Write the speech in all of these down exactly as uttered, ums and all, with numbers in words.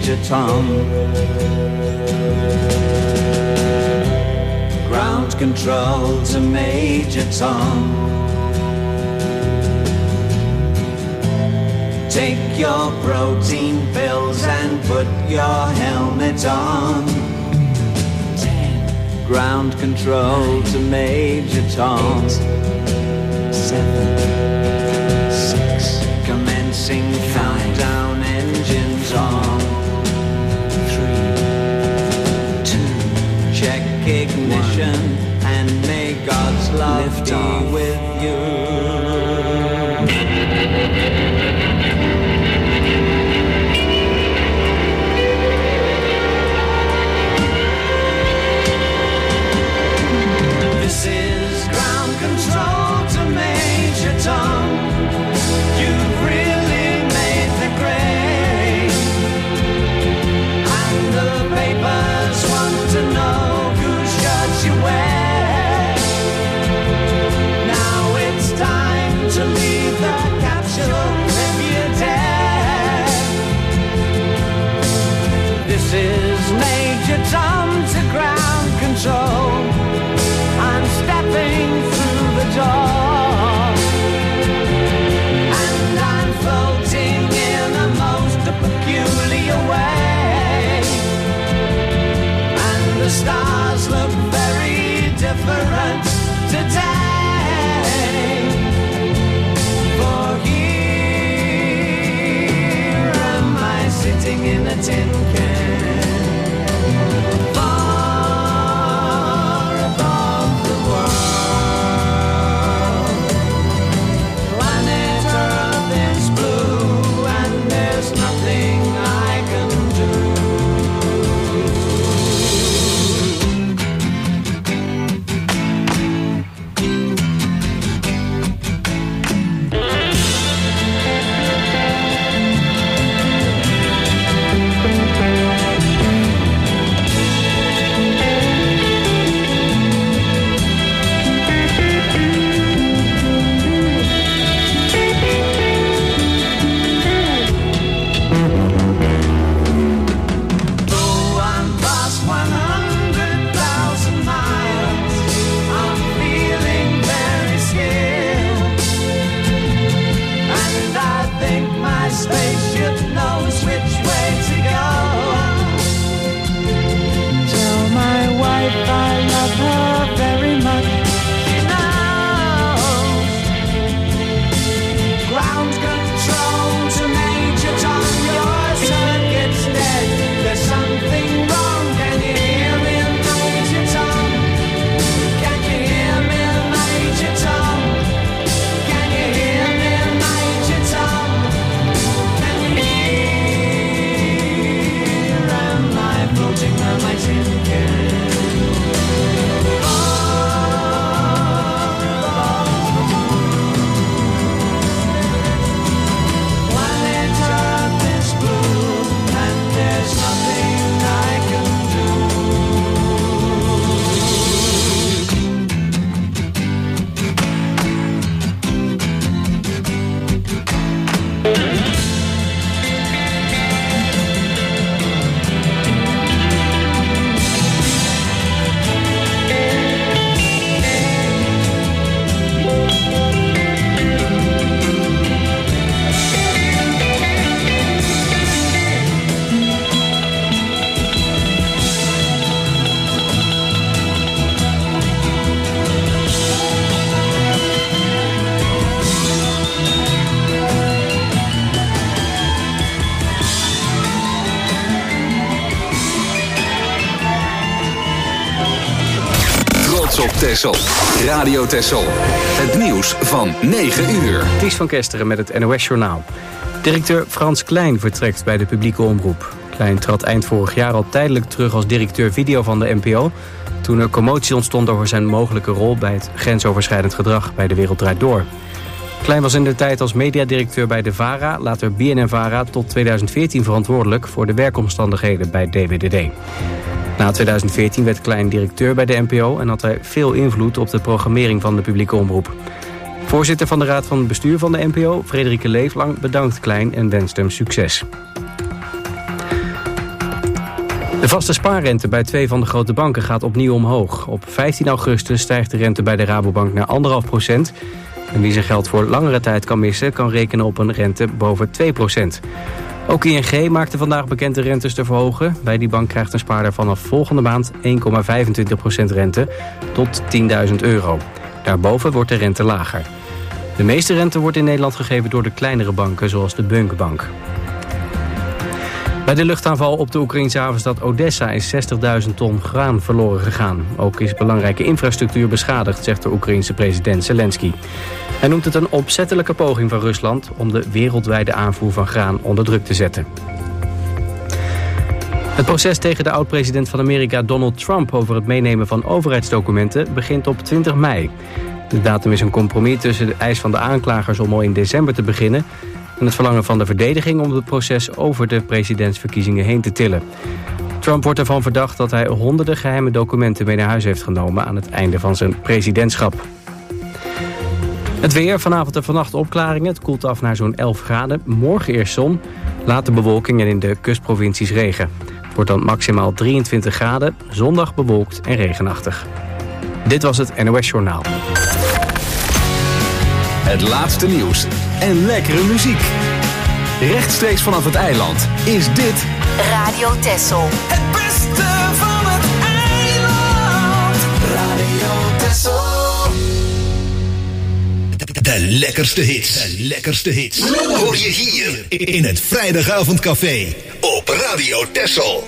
Major Tom. Ground control to Major Tom. Take your protein pills and put your helmet on. Ten. Ground control to Major Tom. Eight, seven, six. Commencing countdown, engines on. Three, two. Check ignition one. And may God's love Lift be off. With you. Tom, you've really made the grade, and the papers want to know whose shirts you wear. Now it's time to leave the capsule if you dare. This is Major Tom to ground control. I'm stepping through the door. Away, and the stars look very different today. For here am I sitting in a tin can, far above the world. Planet Earth is blue, and there's nothing Op Texel. Radio Texel. Het nieuws van negen uur. Ties van Kesteren met het N O S-journaal. Directeur Frans Klein vertrekt bij de publieke omroep. Klein trad eind vorig jaar al tijdelijk terug als directeur video van de N P O... toen er commotie ontstond over zijn mogelijke rol bij het grensoverschrijdend gedrag bij De Wereld Draait Door. Klein was in de tijd als mediadirecteur bij de VARA, later B N N-VARA... tot tweeduizend veertien verantwoordelijk voor de werkomstandigheden bij D W D D. Na tweeduizend veertien werd Klein directeur bij de N P O... en had hij veel invloed op de programmering van de publieke omroep. Voorzitter van de Raad van Bestuur van de N P O, Frederike Leeflang, bedankt Klein en wenst hem succes. De vaste spaarrente bij twee van de grote banken gaat opnieuw omhoog. Op vijftien augustus stijgt de rente bij de Rabobank naar anderhalf procent. En wie zijn geld voor langere tijd kan missen, kan rekenen op een rente boven twee procent. Ook I N G maakte vandaag bekend de rentes te verhogen. Bij die bank krijgt een spaarder vanaf volgende maand één komma vijfentwintig procent rente tot tienduizend euro. Daarboven wordt de rente lager. De meeste rente wordt in Nederland gegeven door de kleinere banken, zoals de Bunkbank. Bij de luchtaanval op de Oekraïnse havenstad Odessa is zestigduizend ton graan verloren gegaan. Ook is belangrijke infrastructuur beschadigd, zegt de Oekraïense president Zelensky. Hij noemt het een opzettelijke poging van Rusland om de wereldwijde aanvoer van graan onder druk te zetten. Het proces tegen de oud-president van Amerika Donald Trump over het meenemen van overheidsdocumenten begint op twintig mei. De datum is een compromis tussen de eis van de aanklagers om al in december te beginnen en het verlangen van de verdediging om het proces over de presidentsverkiezingen heen te tillen. Trump wordt ervan verdacht dat hij honderden geheime documenten mee naar huis heeft genomen aan het einde van zijn presidentschap. Het weer, vanavond en vannacht opklaringen. Het koelt af naar zo'n elf graden. Morgen eerst zon, later bewolking en in de kustprovincies regen. Het wordt dan maximaal drieëntwintig graden, zondag bewolkt en regenachtig. Dit was het N O S Journaal. Het laatste nieuws en lekkere muziek. Rechtstreeks vanaf het eiland is dit Radio Texel. Het beste van het eiland. Radio Texel. De lekkerste hits. De lekkerste hits. Hoor je hier in het Vrijdagavondcafé op Radio Texel.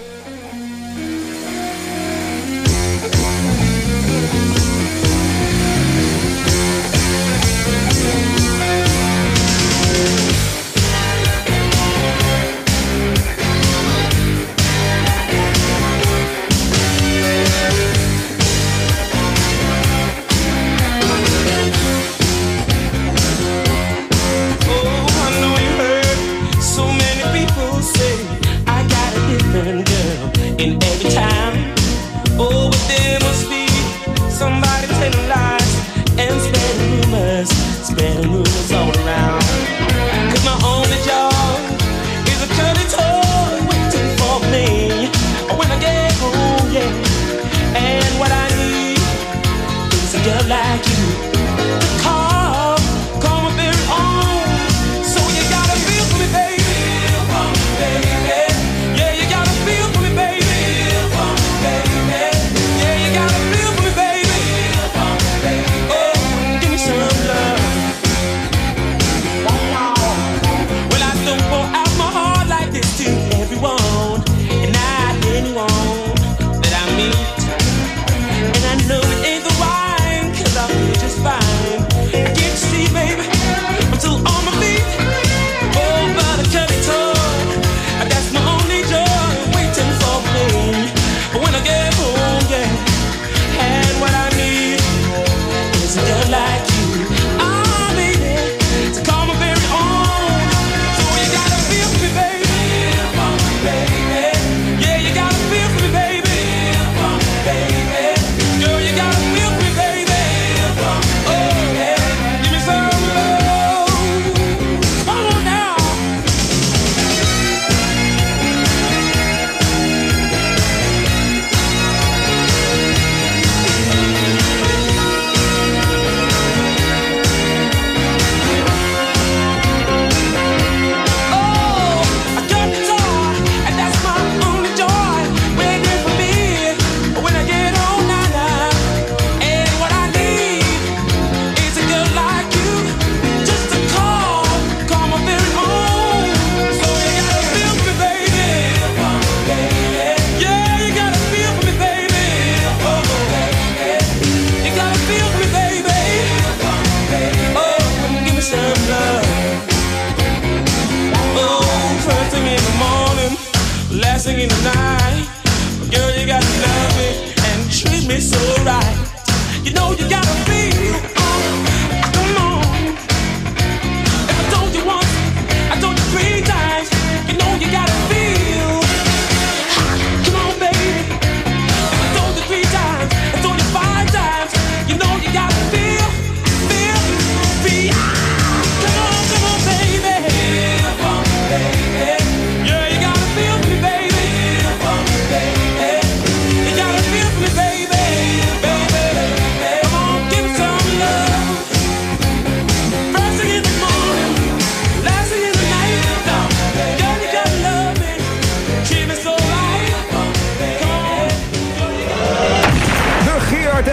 Baby.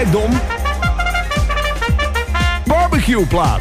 rijkdom? Barbecueplaat.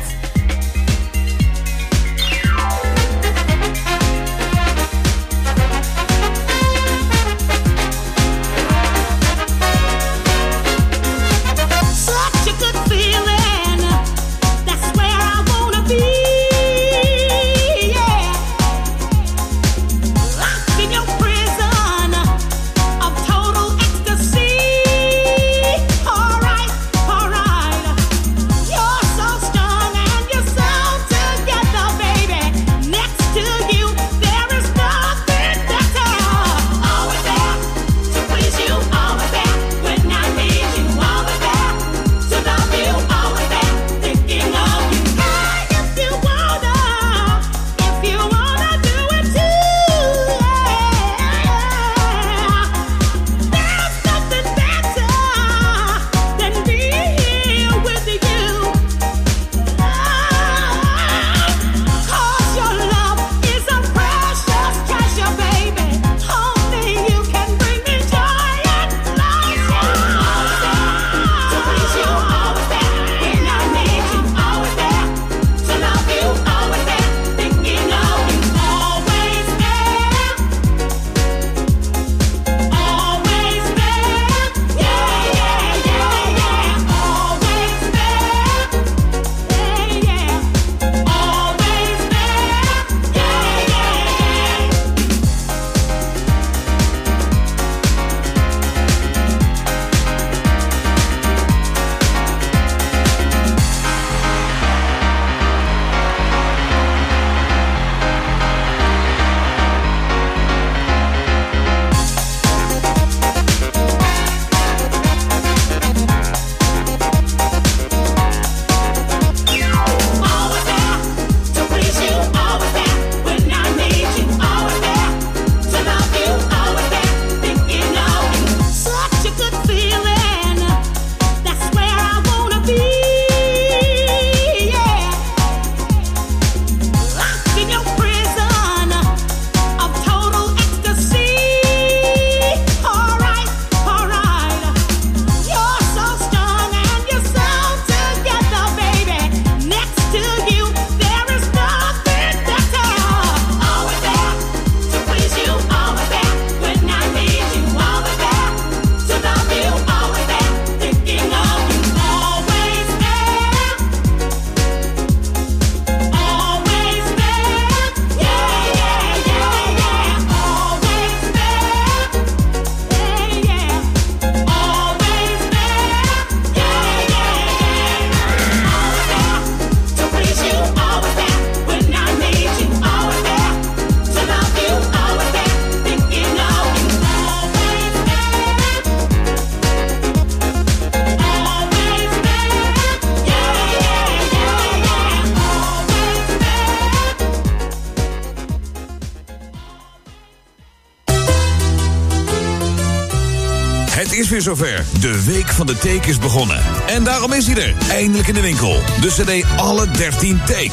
Het is weer zover. De week van de Take is begonnen. En daarom is hij er. Eindelijk in de winkel. De cd Alle dertien Take.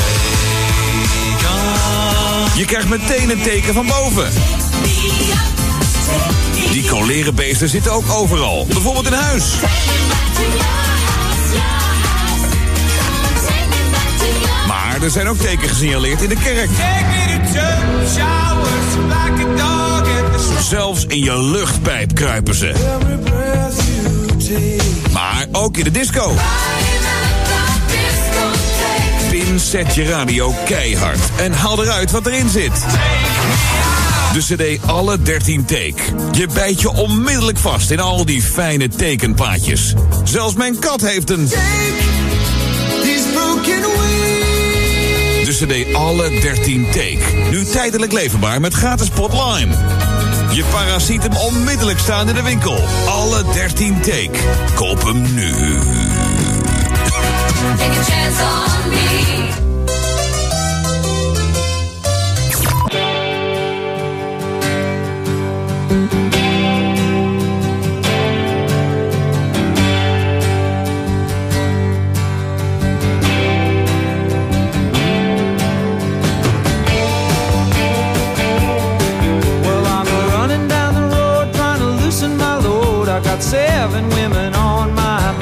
Je krijgt meteen een teken van boven. Die colerenbeesten zitten ook overal. Bijvoorbeeld in huis. Maar er zijn ook tekenen gesignaleerd in de kerk. Zelfs in je luchtpijp kruipen ze. Maar ook in de disco. Pincet je radio keihard en haal eruit wat erin zit. De cd Alle dertien Take. Je bijt je onmiddellijk vast in al die fijne tekenplaatjes. Zelfs mijn kat heeft een... De cd Alle dertien Take. Nu tijdelijk leverbaar met gratis Potlime. Je parasiet hem onmiddellijk staan in de winkel. Alle dertien Take. Koop hem nu. Take a chance on me. I got seven women on my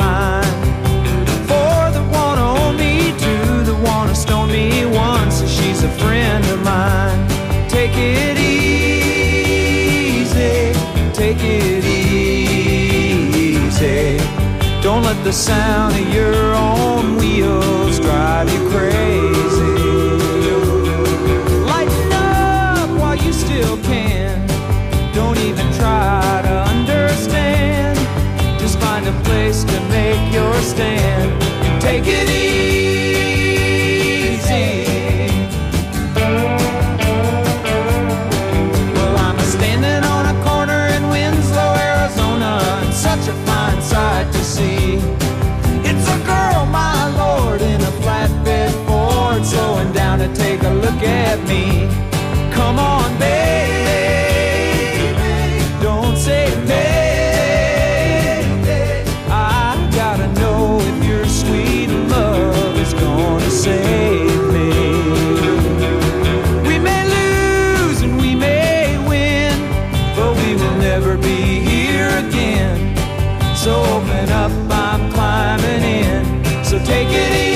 friend of mine. Take it easy, take it easy. Don't let the sound of your own wheels drive you crazy. Lighten up while you still can. Don't even try to understand. Just find a place to make your stand and take it easy. Well, I'm standing on a corner in Winslow, Arizona, and such a fine sight to see. It's a girl, my lord, in a flatbed Ford, slowing down to take a look at me. Come on, baby, don't say maybe. I gotta know if your sweet love is gonna save me. We may lose and we may win, but we will never be here again. So open up, I'm climbing in. So take it easy.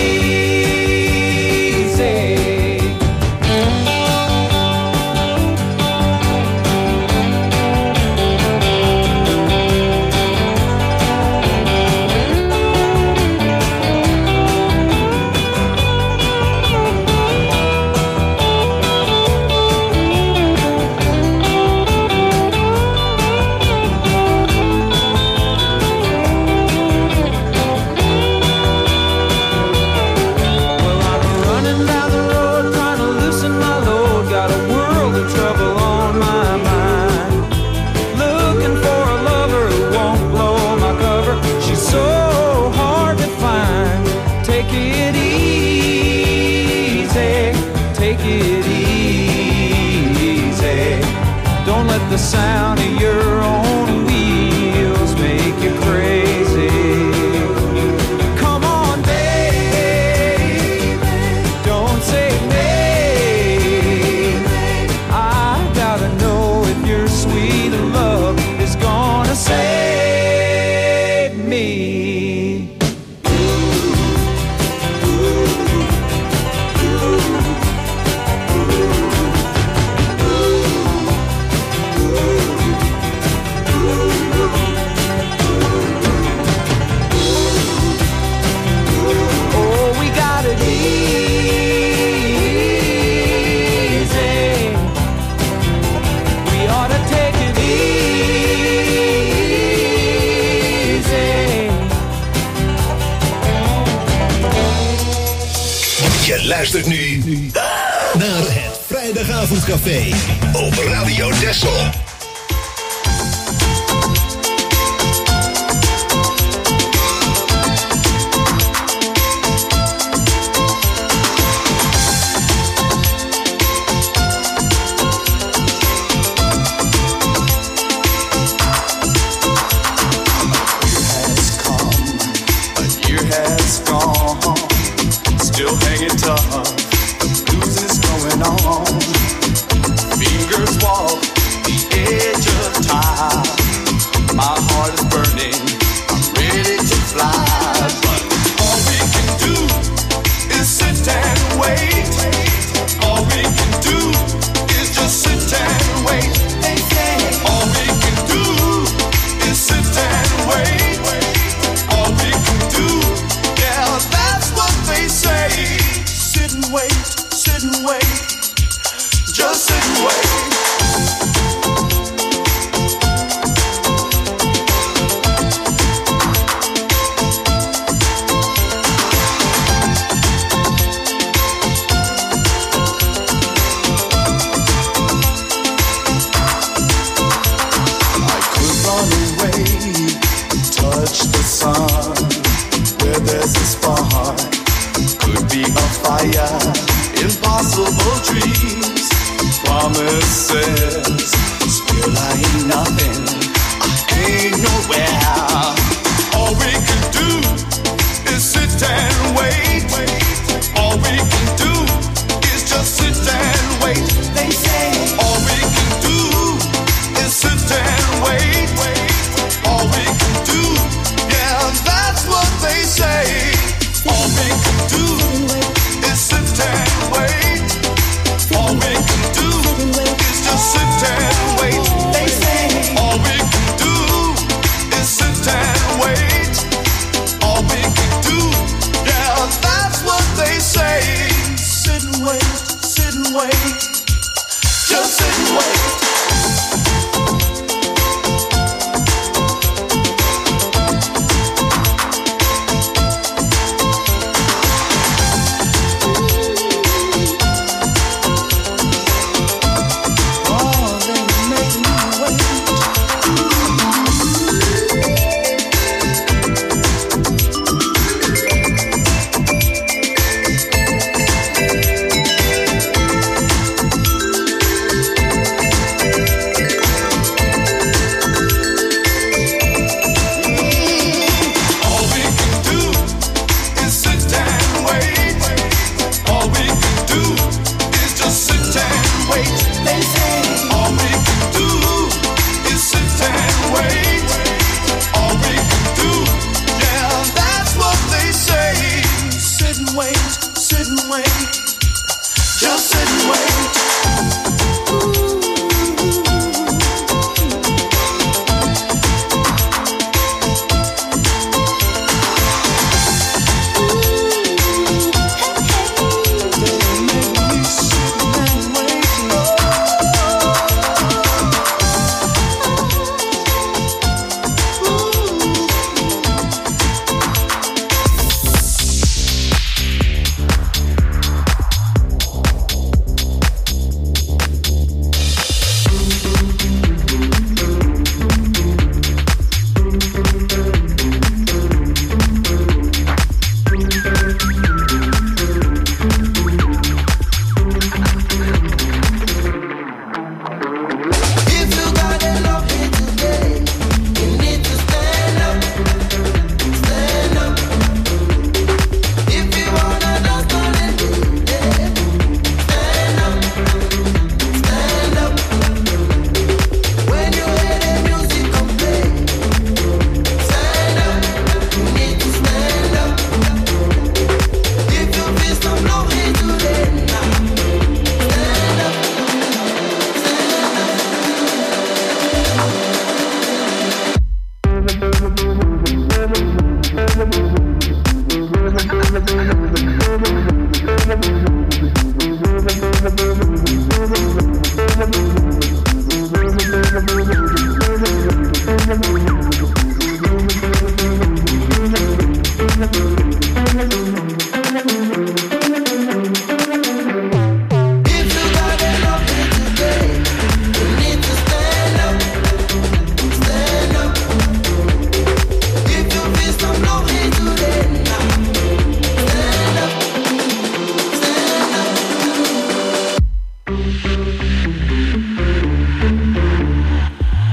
The sound of your own wheels make you crazy. Come on, baby, don't say maybe. I gotta know if your sweet love is gonna save me. Luistert nu naar het Vrijdagavondcafé op Radio Texel. All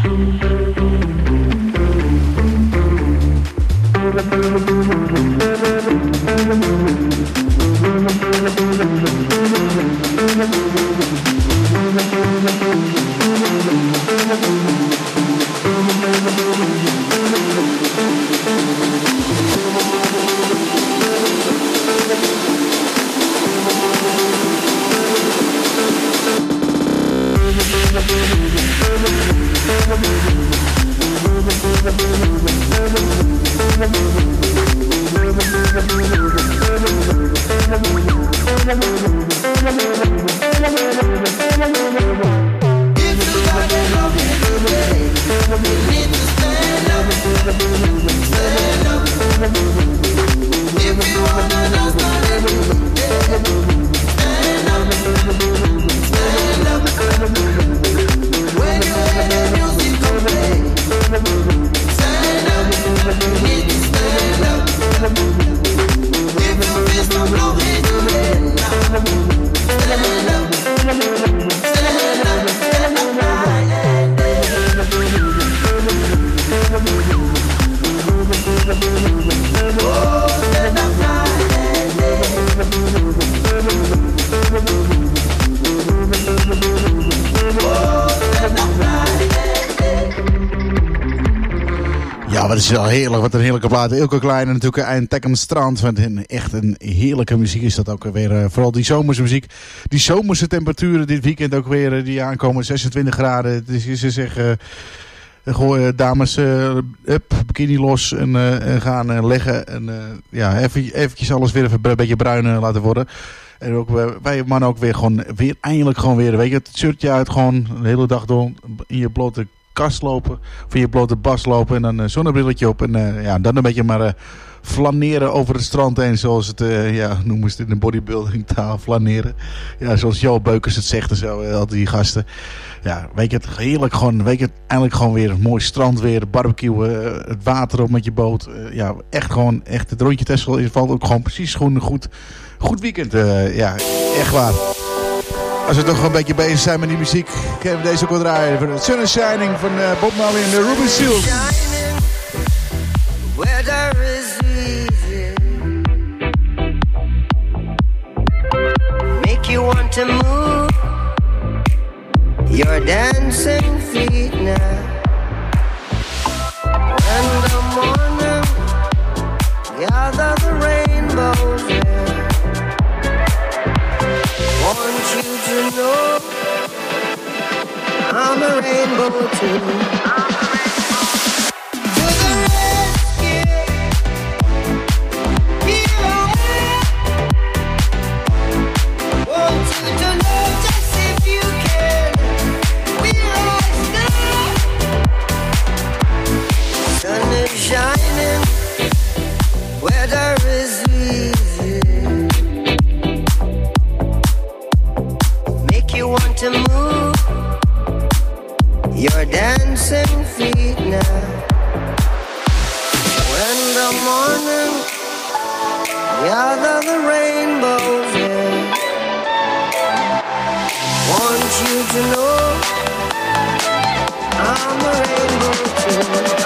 Het is wel heerlijk, wat een heerlijke plaat. Ilke Klein en natuurlijk Eindtekkem Strand. Want een, echt een heerlijke muziek is dat ook weer. Uh, vooral die zomerse muziek. Die zomerse temperaturen dit weekend ook weer. Uh, die aankomen, zesentwintig graden. Het is, ze zeggen, uh, gooi uh, dames, uh, up, bikini los en, uh, en gaan uh, leggen. En uh, ja, even, eventjes alles weer even een beetje bruin uh, laten worden. En ook uh, wij mannen ook weer gewoon, weer eindelijk gewoon weer, weet je, het shirtje uit gewoon de hele dag door in je blote kast lopen, of in je blote bas lopen en dan een zonnebrilletje op en uh, ja, dan een beetje maar uh, flaneren over het strand heen, zoals het, uh, ja, noemen ze het in de bodybuilding taal, flaneren. Ja, zoals Jo Beukers het zegt en zo, uh, al die gasten. Ja, weet je het, heerlijk gewoon, weet je het, eindelijk gewoon weer een mooi strand weer, barbecue, uh, het water op met je boot. Uh, ja, echt gewoon, echt het rondje Texel valt ook gewoon precies gewoon een goed, goed weekend. Uh, ja, echt waar. Als we toch een beetje bezig zijn met die muziek, kunnen we deze ook wel draaien. Voor de Sun is Shining van uh, Bob Marley en de Ruby Seal. Make you want to move your dancing feet now. In the morning, gather the rainbows there. Want you to know I'm a rainbow too. Shining where there is easy. Make you want to move your dancing feet now. When the morning gather the rainbows in. Want you to know I'm a rainbow too.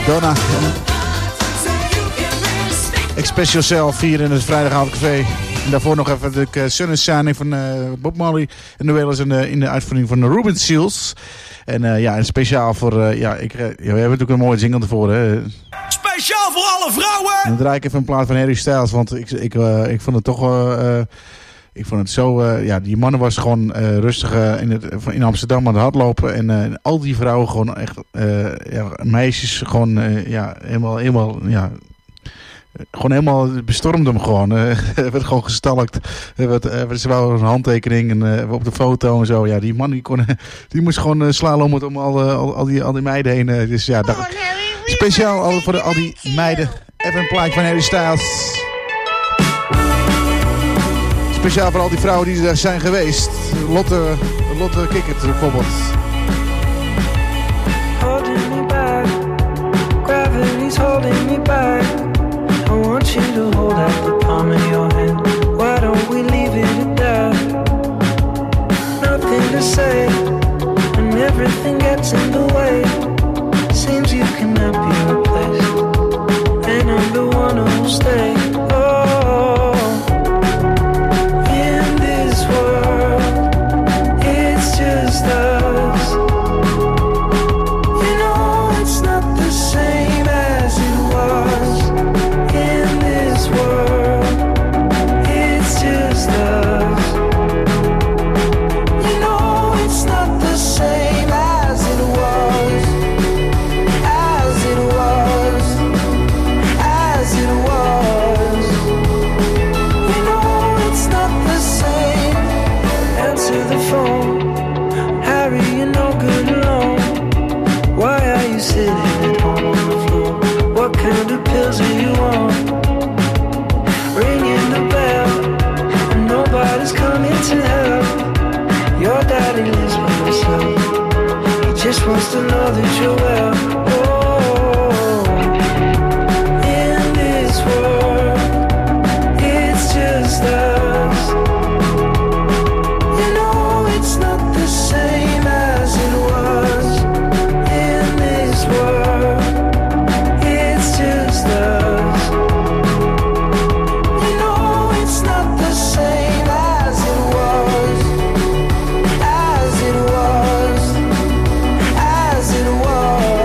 Madonna. Express Yourself hier in het vrijdagavondcafé. En daarvoor nog even de uh, Sun is Shining van uh, Bob Marley. En de Wailers in de, in de uitvoering van de Ruben Seals. En uh, ja, en speciaal voor... Uh, ja, ik, uh, ja, we hebben natuurlijk een mooie jingle ervoor. Hè. Speciaal voor alle vrouwen! En dan draai ik even een plaat van Harry Styles. Want ik, ik, uh, ik vond het toch... Uh, uh, ik vond het zo... Uh, ja, die mannen was gewoon uh, rustig uh, in, het, in Amsterdam aan het hardlopen. En uh, al die vrouwen gewoon echt... Uh, ja, meisjes gewoon... Uh, ja, helemaal... helemaal ja, gewoon helemaal bestormd hem gewoon. Er uh, werd gewoon gestalkt. Er werd, uh, ze wou een handtekening en, uh, op de foto en zo. Ja, die man die, kon, die moest gewoon uh, slalommen om al, uh, al, al, die, al die meiden heen. Uh, dus ja, dag, speciaal al, voor de, al die meiden. Even een plaatje van Harry Styles. Speciaal voor al die vrouwen die er zijn geweest. Lotte, Lotte Kikkert bijvoorbeeld. Holding me back, gravity's holding me back. I want you to hold out the palm of your hand. Why don't we leave it at that? Nothing to say, and everything gets in the way. Seems you cannot be replaced, and I'm the one who'll stay. Oh, in this world, it's just us. You know it's not the same as it was. In this world, it's just us. You know it's not the same as it was, as it was, as it was. You know it's not the same. Answer the phone, Harry, you're no good alone. Why are you sitting at home on the floor? What kind of pills are you on? Ringing the bell, and nobody's coming to help. Your daddy lives by himself. He just wants to know that you're well. Oh, in this world, it's just us. You know it's not the same as it was. In this world, it's just us. You know it's not the same as it was, as it was, as it was.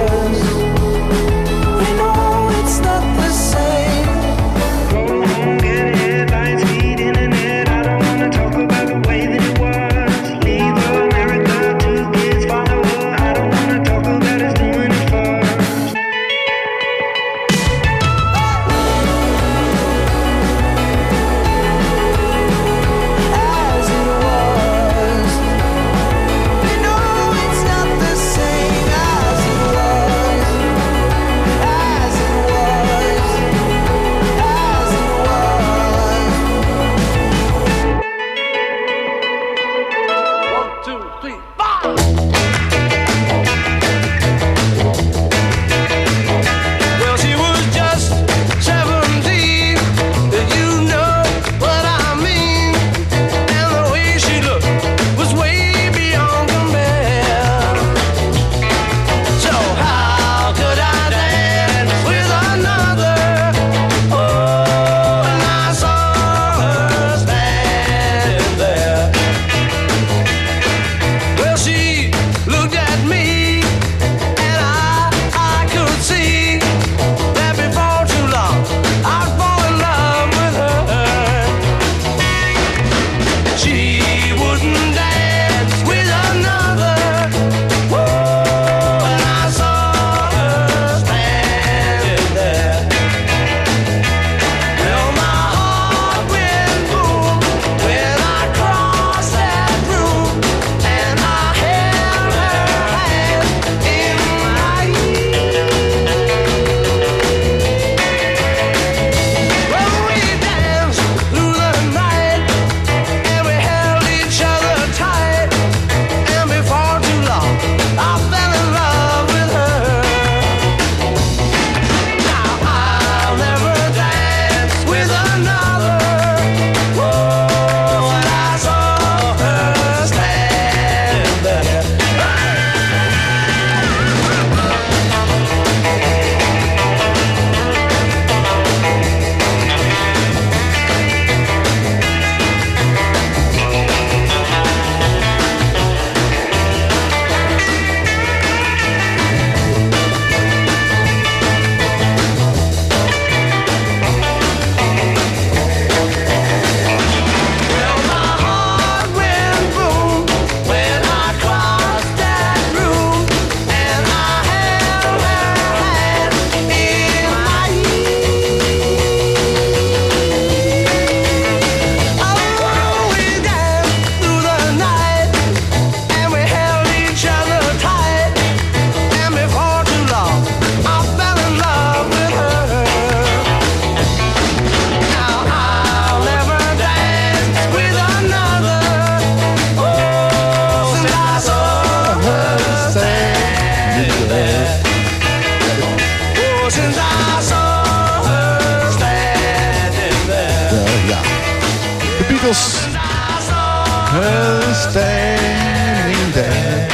Beatles. Standing there.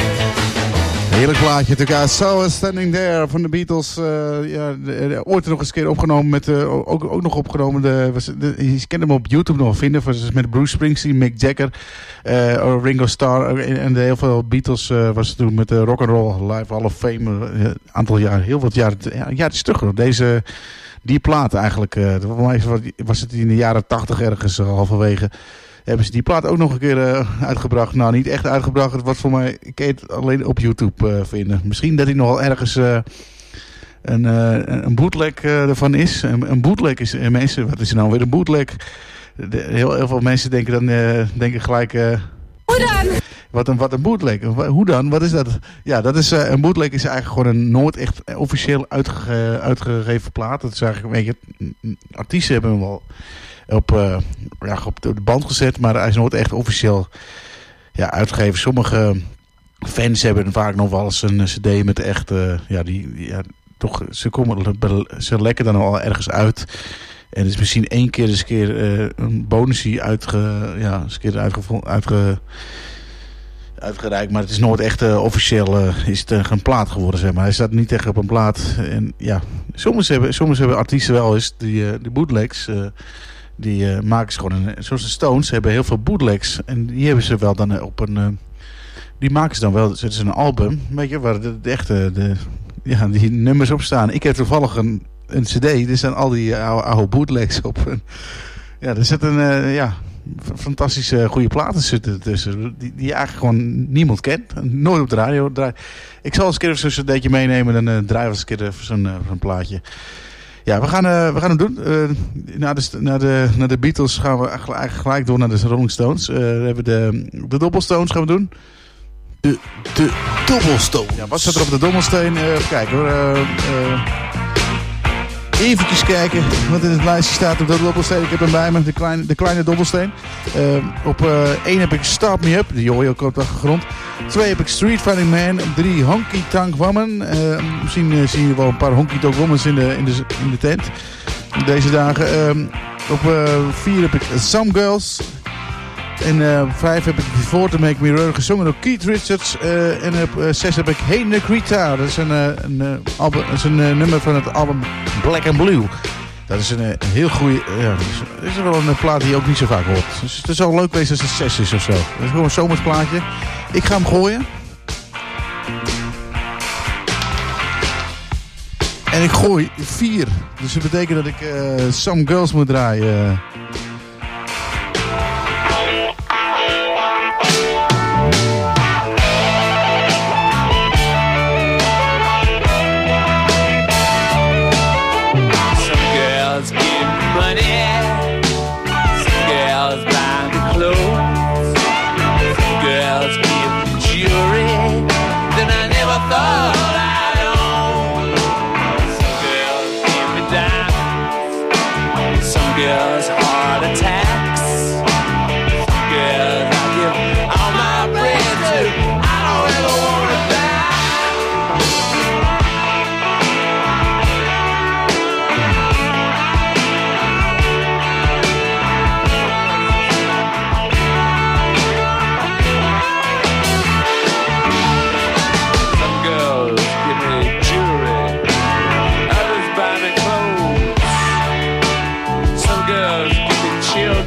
Heerlijk plaatje natuurlijk. I saw Standing There van de Beatles. Uh, ja, de, de, ooit nog eens een keer opgenomen. Met, uh, ook, ook nog opgenomen. De, was, de, je kent hem op YouTube nog vinden. Was met Bruce Springsteen, Mick Jagger, uh, Ringo Starr. En, en de heel veel Beatles uh, was het toen met de Rock and Roll Live Hall of Fame. Een uh, aantal jaar, heel wat jaar. Ja, een jaar is terug. Deze, die plaat eigenlijk. Uh, voor mij was het in de jaren tachtig ergens uh, halverwege. Hebben ze die plaat ook nog een keer uh, uitgebracht. Nou, niet echt uitgebracht. Het was voor mij, ik kan het alleen op YouTube uh, vinden. Misschien dat hij nog wel ergens uh, een, uh, een bootleg uh, ervan is. Een, een bootleg is, uh, mensen, wat is er nou weer een bootleg? De, heel, heel veel mensen denken dan uh, denken gelijk... Uh, Hoe dan? Wat een, wat een bootleg. Hoe dan? Wat is dat? Ja, dat is, uh, een bootleg is eigenlijk gewoon een nooit echt officieel uitge, uitgegeven plaat. Dat is eigenlijk, weet je, artiesten hebben hem wel... Op, uh, ja, op de band gezet, maar hij is nooit echt officieel ja, uitgegeven. Sommige fans hebben vaak nog wel eens een cd met echt, uh, ja, die, ja, toch, ze komen, ze lekken dan al ergens uit. En het is misschien één keer eens een keer uh, een bonusie uitge, ja, eens een keer uitge, uitge, uitgereikt, maar het is nooit echt uh, officieel uh, is het uh, een plaat geworden, zeg maar. Hij staat niet echt op een plaat. En ja, soms hebben, soms hebben artiesten wel eens die, uh, die bootlegs. Uh, Die uh, maken ze gewoon, een, zoals de Stones hebben heel veel bootlegs. En die hebben ze wel dan uh, op een, uh, die maken ze dan wel, zetten ze een album, weet je, waar de, de echte, de, ja, die nummers op staan. Ik heb toevallig een, een cd, er staan al die uh, oude, oude bootlegs op. En, ja, er zitten, uh, ja, fantastische goede platen zitten tussen, die, die eigenlijk gewoon niemand kent. Nooit op de radio draait. Ik zal eens een keer even zo'n cd'tje meenemen, dan uh, draaien we eens een keer even zo'n, uh, zo'n plaatje. Ja, we gaan, uh, we gaan het doen. Uh, na, de, na, de, na de Beatles gaan we eigenlijk gelijk door naar de Rolling Stones. Uh, we hebben de, de Dobbelstones gaan we doen. De, de Dobbelstones. Ja, wat staat er op de Dobbelsteen? Uh, even kijken hoor. Uh, uh, Even kijken wat in het lijstje staat op de Dobbelsteen. Ik heb hem bij me, de kleine, de kleine Dobbelsteen. Uh, op uh, één heb ik Start Me Up, die hoor je ook op de achtergrond. Twee heb ik Street Fighting Man. Drie Honky Tonk Woman. Uh, misschien uh, zien jullie wel een paar Honky Tonk Womans in de, in de, in de tent. Deze dagen. Uh, op uh, vier heb ik Some Girls. En uh, vijf heb ik Before to Make Me Run, gezongen door Keith Richards. Uh, en op uh, zes heb ik Hey Negrita. Dat is een, uh, een, uh, album, dat is een uh, nummer van het album Black and Blue. Dat is een, uh, een heel goede... Uh, ja, dat is wel een plaat die je ook niet zo vaak hoort. Dus het is wel leuk geweest als het zes is of zo. Dat is gewoon een zomersplaatje. Ik ga hem gooien. En ik gooi vier. Dus dat betekent dat ik uh, Some Girls moet draaien. Children.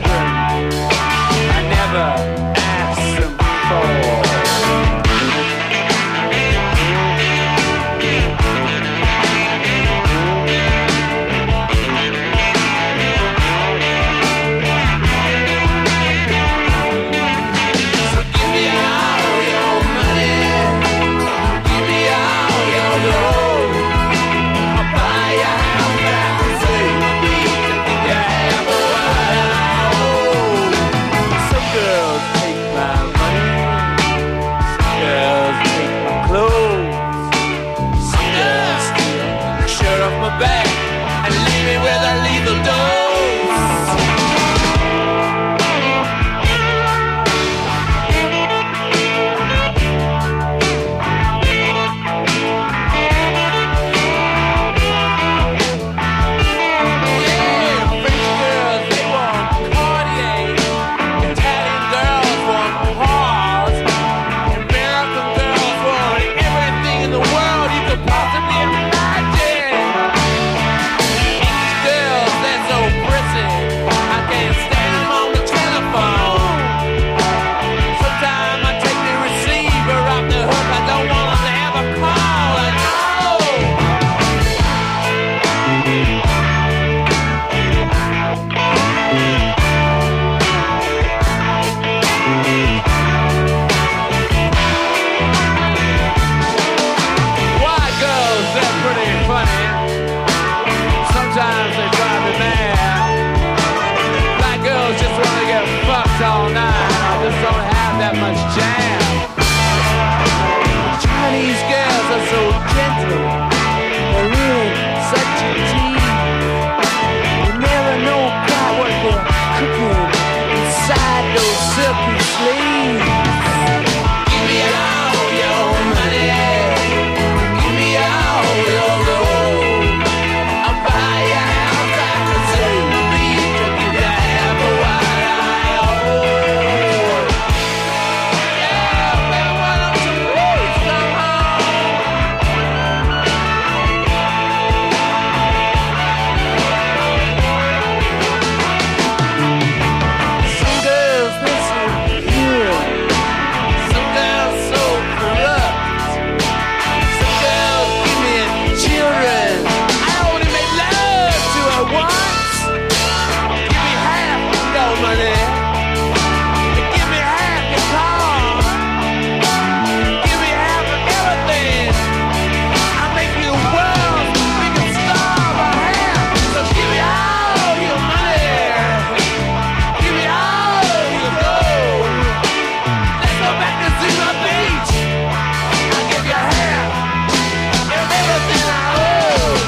drive me mad. Black girls just wanna get fucked all night. I just don't have that much jam. Chinese girls are so gentle. They're really such a tease. You never know quite what they're cooking inside those silky sleeves. Give me all your money. Give me all your gold. I'll buy you a house I can see. Be you down for what I owe. Yeah, man, why don't you please come home? Some girls they so pure, some girls so corrupt, some girls give me children. I only made love to her once. Give me half of your money. Give me half your car. Give me half of everything. I'll make you the world's biggest star by half. So give me all your money. Give me all your gold. Let's go back to Zuma Beach. I'll give you half of everything I owe.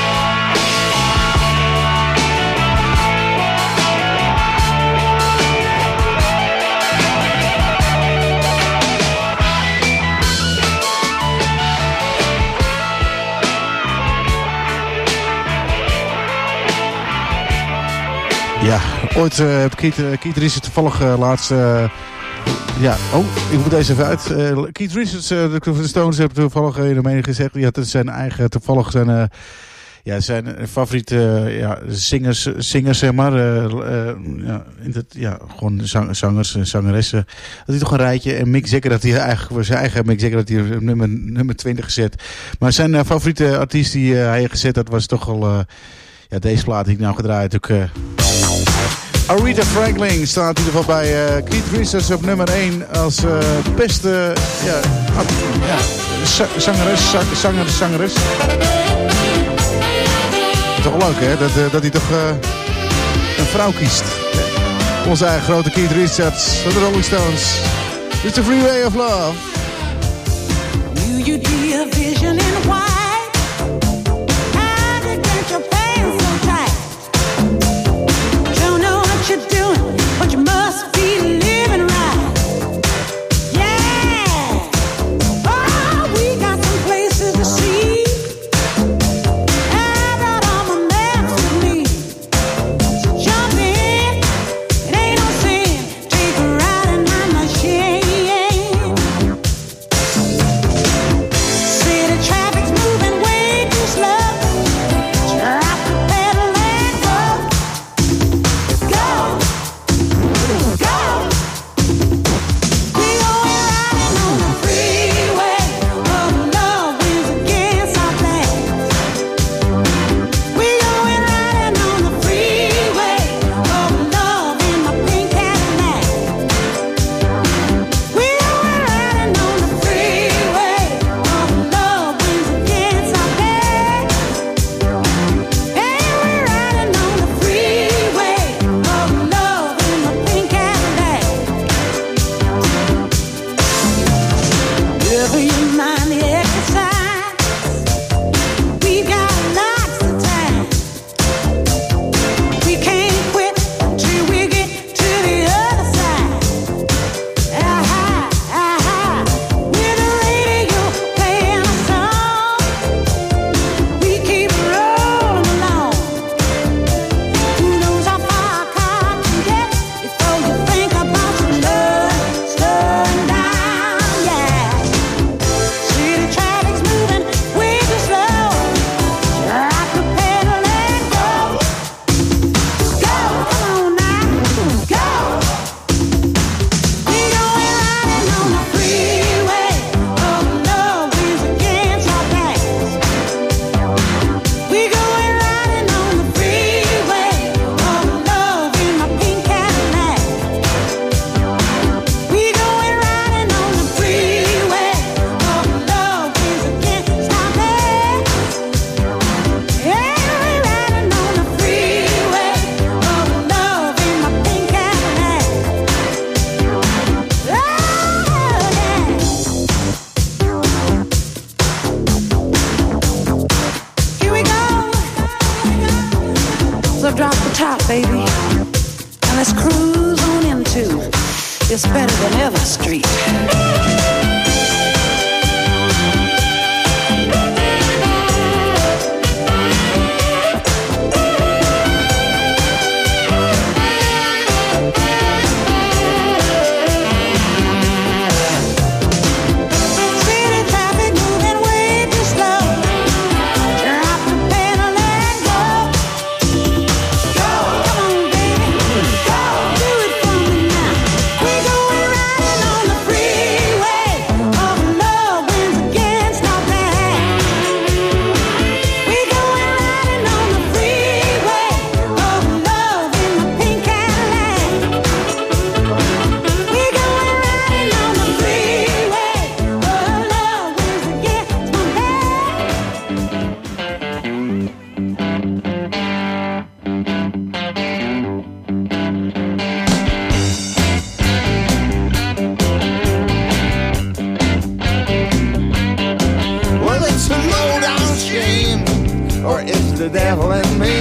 Ja, ooit uh, heb Keith, uh, Keith Richards toevallig uh, laatst... Uh, ja, oh, ik moet deze even uit. Uh, Keith Richards, uh, de, de Stones, hebben toevallig in de mening gezegd... Die had zijn eigen, toevallig zijn... Uh, ja, zijn favoriete uh, ja, zingers, zingers, zeg maar. Uh, uh, ja, in het, ja, gewoon zang, zangers en zangeressen. Dat hij toch een rijtje. En Mick Jagger, dat hij eigenlijk zijn eigen Mick Jagger, dat hij nummer, nummer twintig gezet. Maar zijn uh, favoriete artiest die uh, hij heeft gezet, dat was toch al... Uh, ja, deze plaat die ik nou gedraaid. Ook, uh, Aretha Franklin staat in ieder geval bij uh, Keith Richards op nummer één als uh, beste ja, art, ja, zangeres, zanger, zangeres. Toch leuk hè, dat, uh, dat hij toch uh, een vrouw kiest. Onze eigen grote Keith Richards van de Rolling Stones. Dit is the Freeway of Love. Do you see a vision in white? How to get your pants so tight? Don't know what you're doing, but you must be living right. Yeah! Oh, we got some places to see. I brought all my maps with me. So jump in, it ain't no sin. Take a ride in my machine. City traffic's moving. the top, baby. Now let's cruise on into this better than ever street. The devil in me.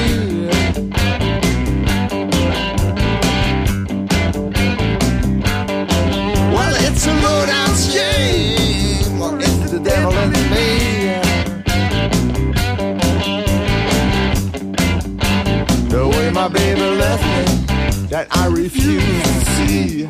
Well, it's a low down shame, or it's the devil in me. The way my baby left me, that I refuse to see.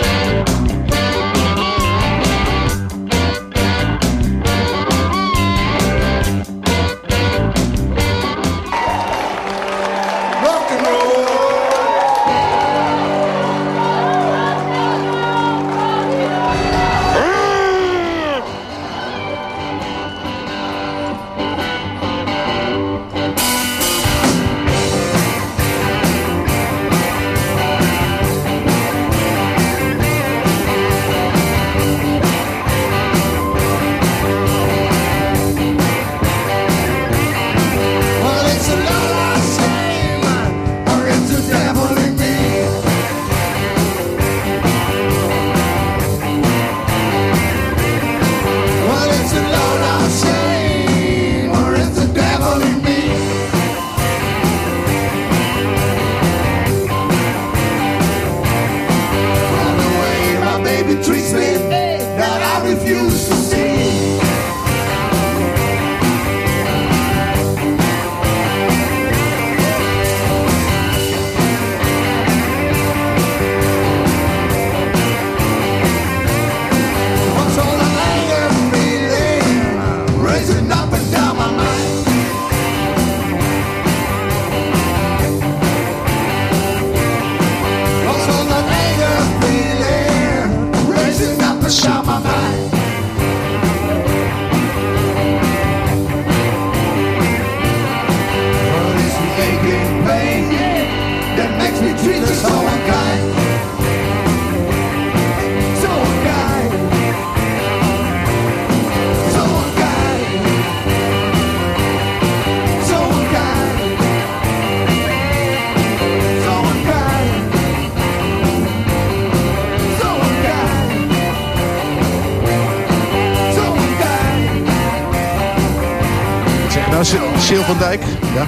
Sil van Dijk, ja.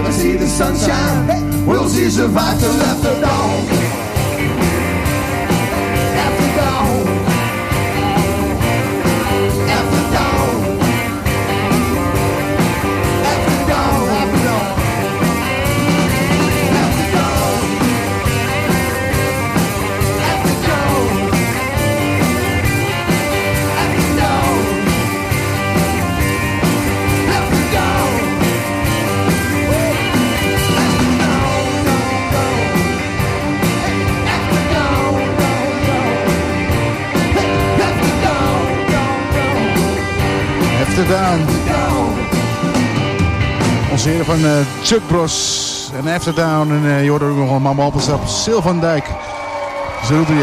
never see the sunshine. We'll see survive till after dawn. After dawn. After dawn. After dawn. After dawn. After dawn. After dawn. After dawn. After dawn. After Down. Onze heren van uh, Chuck Bros en After Down. En uh, je hoort ook nog een mama op de stap. Sylvandijk. Zo roepen je.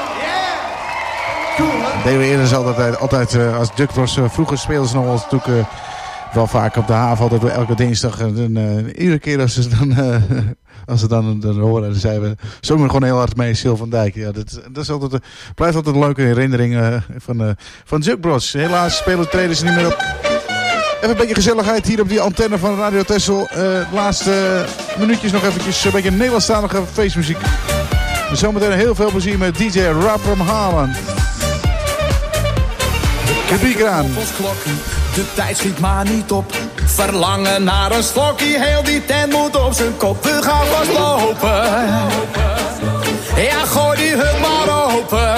Dat deden we eerder altijd, altijd uh, als Chuck Bros. Uh, vroeger speelden ze nog wel natuurlijk uh, wel vaak op de haven. Altijd elke dinsdag. En uh, iedere keer als ze dan... Uh, Als ze dan, dan horen, dan zeiden we, zongen we gewoon heel hard mee, Sylvandijk. Ja, dat, dat is altijd, uh, blijft altijd een leuke herinnering uh, van, uh, van Chuck Bros. Helaas spelen treden ze niet meer op. Even een beetje gezelligheid hier op die antenne van Radio Texel. Uh, de laatste uh, minuutjes nog eventjes een beetje Nederlandstalige feestmuziek. Zometeen heel veel plezier met D J Rob from Holland. De piek eraan. De tijd schiet maar niet op. Verlangen naar een slokje, heel die tent moet op zijn kop. We gaan vast lopen. Ja, gooi die hut maar open.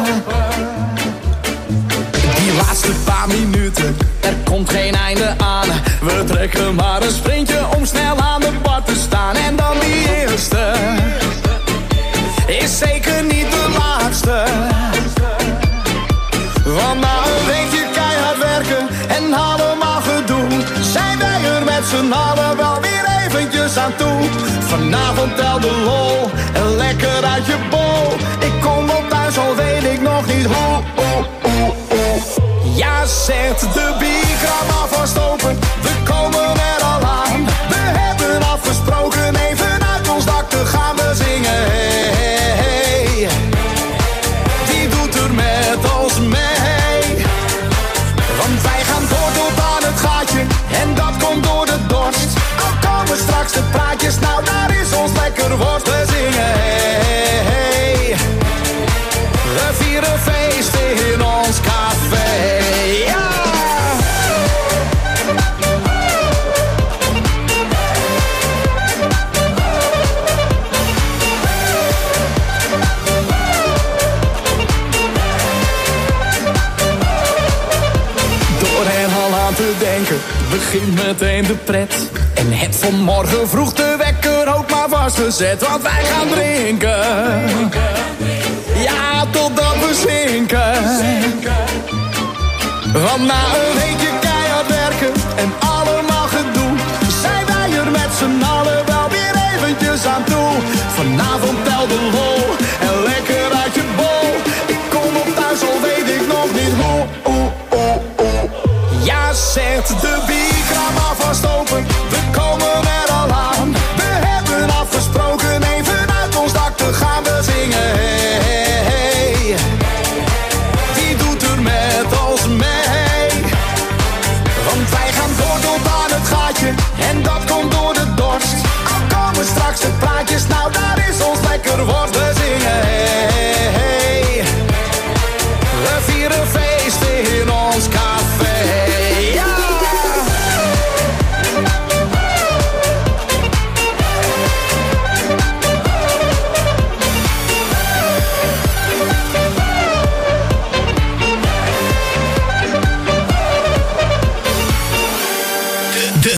Die laatste paar minuten, er komt geen einde aan. We trekken maar een sprintje om snel aan de bar te staan. En dan die eerste is zeker niet de laatste. Want na een weekje keihard werken en allemaal gedoe, zijn wij er met z'n allen wel weer eventjes aan toe. Vanavond tel de lol en lekker uit je bol. Ik kom wel thuis, al weet ik nog niet hoe. Oh, oh, oh. Ja, zet de bierkraam alvast open, we komen er al aan. We hebben afgesproken even uit ons dak te gaan we zingen. Hey, hey, hey. Wie doet er met ons mee? Want wij gaan door tot aan het gaatje en dat komt door de dorst. Al komen straks de praatjes, nou daar is ons lekker worst. We zingen hey, hey. We vieren feest in ons café. Ja! Te denken, begint meteen de pret. En het vanmorgen vroeg de wekker ook maar vastgezet. Want wij gaan drinken. Ja, totdat we zinken. Want na een weekje